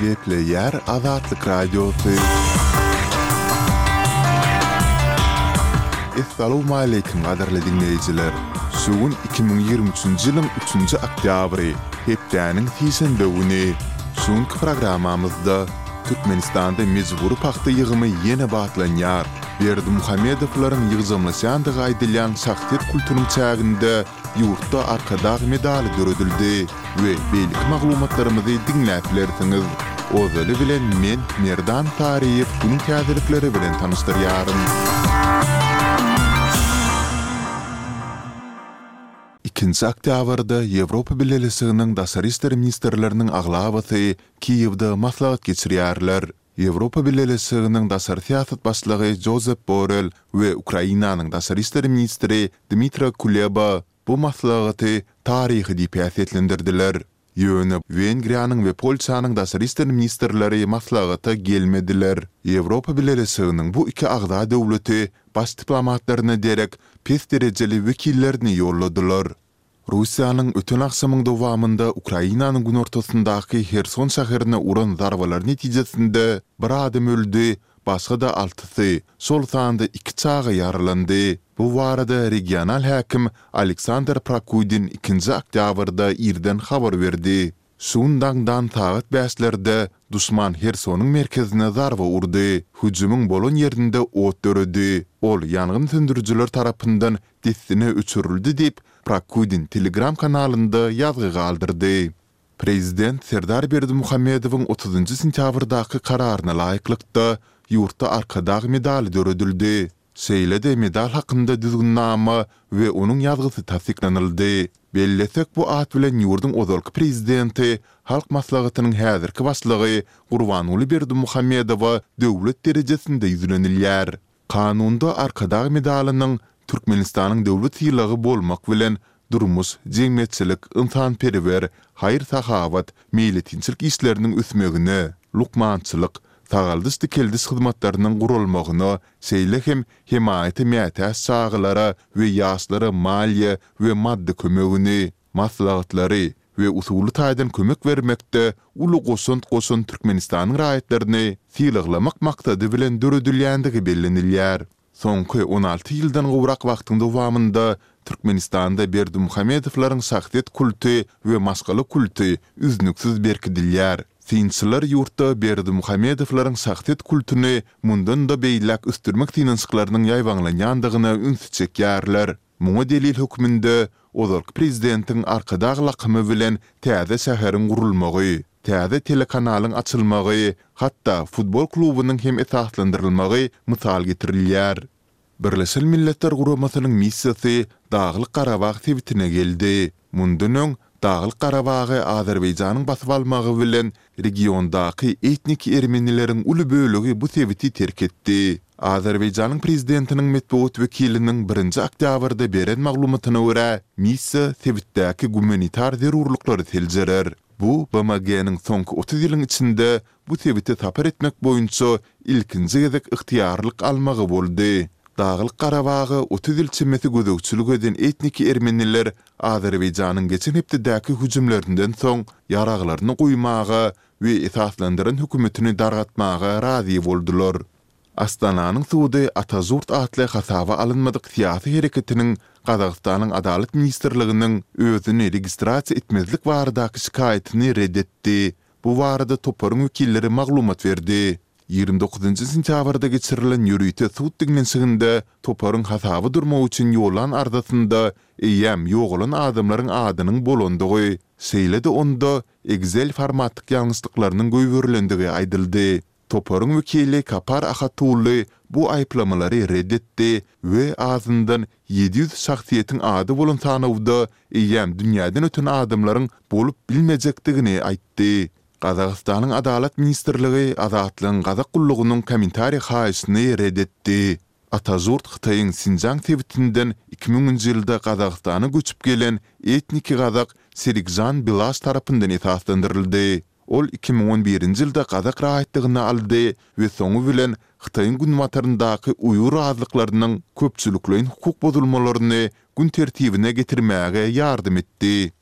Gepleyer Azatlyk Radiosu. Assalamu alaykum gaderli dinleyijiler. Sugun 2023-nji ýylyň 3-nji oktýabry, hepdäniň tisinde güni. Şuňky programmamyzda Türkmenistanda mejburi paxta ýygymy ýene batlanýar. Berdimuhamedowlaryň ýygzamlaşandygy aýdylýan şahsiýet kulturynyň çäginde ýurtda arkadag medali döredildi we beýlik maglumatlarymyzy dinläp bilersiňiz. Ozaly bilen men Merdan Tariýew bunyň täzelikleri bilen tanışdyrýarym. 2 oktýabrda Ýewropa Birleşiginiň daşary işler ministrleriniň aglabaty Kiýewde maslahat geçirýärler. Ýewropa Birleşiginiň daşary siýasat başlygy Josep Borrell we Ukrainanyň daşary işler ministri Dmytro Kuleba bu maslahaty taryhy diýip ýaşatlandirdiler. Ýöne Wengriýanyň we Polşanyň daşary işler ministrleri maslahata gelmediler. Ýewropa Birleşiginiň bu iki agda döwleti baş diplomatlaryna derek pes derejeli wekillerini ýolladylar. Russiýanyň öten akşamyň dowamında Ukrainanyň gün ortasyndaky Herson şäherine uran zarbalar netijesinde bir adam öldü, başga da 6-sy, şol sanda 2 çağa ýaralandy. Bu barada regional häkim Aleksandr Prokudin 2 oktýabrda irden habar berdi. Şundan saat 5-lerde düşman Hersonyň merkezine zarba urdy. Hüjümüň bolan ýerinde ot döredi. Ol ýangyn söndürüjiler tarapyndan destine öçürildi diýip Prokudin Telegram kanalynda ýazgy galdyrdy. Prezident Serdar Berdimuhamedowyň 30 sentýabrdaky kararyna laýyklykda ýurtda arkadag medali döredildi. Şeýle-de medal hakynda düzgünnama we onuň ýazgysy tasdiklanyldy. Bellesek bu at bilen ýurdun ozalky prezidenti, halk maslahatynyň häzirki başlygy Gurbanuly Berdimuhamedowa döwlet derejesinde ýüzlenilýär. Kanunda arkadag medalanyň Türkmenistanyň döwlet ýylygy bolmak bilen durmuş, jemgyýetçilik, ynsanperwer, haýr-sahawat, milletçilik işleriniň üsmegine, lukmançylyk, tagaldyş dikeldiş hyzmatlarynyň gurulmagyna, şeýle hem himaýaty mätäs çağlara we ýaşlara maliýe we maddi kömegini, maslahatlary we usuly taýdan kömek bermekde uly goşun Türkmenistanyň raýatlaryny sylaklamak maksady bilen döredilýändigi bellenilýär. Soňky 16 ýyldan gowrak wagtyň dowamında Türkmenistanda Berdimuhamedowlaryň şahsiýet kulty we maskaly kulty üznüksiz berkidilýär. Sinçiler ýurtda Berdimuhamedowlaryň şahsiýet kultuny mundan da beýlek üstürmek tinçiklarynyň ýaýwanlanýandygyna üns çekýärler. Muňa delil hökmünde ozalky prezidentiň arkadag lakymy bilen täze şäheriň gurulmagy, täze telekanalyň açylmagy, hatda futbol klubynyň hem esaslandyrylmagy mysal getirilýär. Birleşen Milletler Guramasynyň missiýasy Daglyk Garabag sebitine geldi. Mundan Daglyk Garabagy Azerbaýjanyň basyp almagy bilen regiondaky etnik ermenileriň uly bölegi bu sebiti terk etdi. Azerbaýjanyň prezidentiniň metbuat wekiliniň 1 oktýabrda beren maglumatyna görä, missiýa sebitdäki gumanitar zerurlukları teljerer. Bu BMG-niň soňky 30 ýylyň içinde bu sebiti tapar etmek boýunça ilkinji gezek ygtyýarlyk almagy boldy. Daglyk Garabagy 30 ýyl çemmesi gözegçilik eden etnik ermeniler Azerbaýjanyň geçen hepdäki hüjümlerinden soň ýaraglaryny goýmaga we esaslandyran hökümetini dargatmaga razy boldular. Astananyň suwdy Atazurt atly hasaby alynmadyk siýasy hereketiniň Gazagstanyň Adalet ministrliginiň özüni registrasiýa etmezlik baradaky şikaýetini reddetdi. Bu barada toparyň wekilleri maglumat berdi. 29 sentýabrda geçirilen ýürüýte suwt diňlenşiginde toparyň hasaby durmak üçin ýolan ardasynda eýem ýogulan adamlaryň adynyň bolandygy, şeýle-de onda Excel formatlyk ýalňyşlyklarynyň göýberilendigi aýdyldy. Toparyň wekili Kapar Ahatuly bu aýplamalary reddetdi we azyndan 700 şahsiýetiň ady bolan tanawda eýem dünýäden öten adamlaryň bolup bilmejekdigini aýtdy. Gazagstanyň Adalet ministrligi azatlygyň gazak gullugynyň kommentari haýysyny reddetdi. Atazurt Xitayň Sinjang sebitinden 2000-nji ýylda Gazagstana göçüp gelen etnik gazak Serikjan Bilaş tarapyndan esaslandyryldy. Ol 2011-nji ýylda gazak raýatlygyny aldy we soňu bilen Xitayň günmataryndaky uýur azlyklarynyň köpçüliklerin hukuk bozulmalaryny gün tertibine getirmäge ýardym etdi.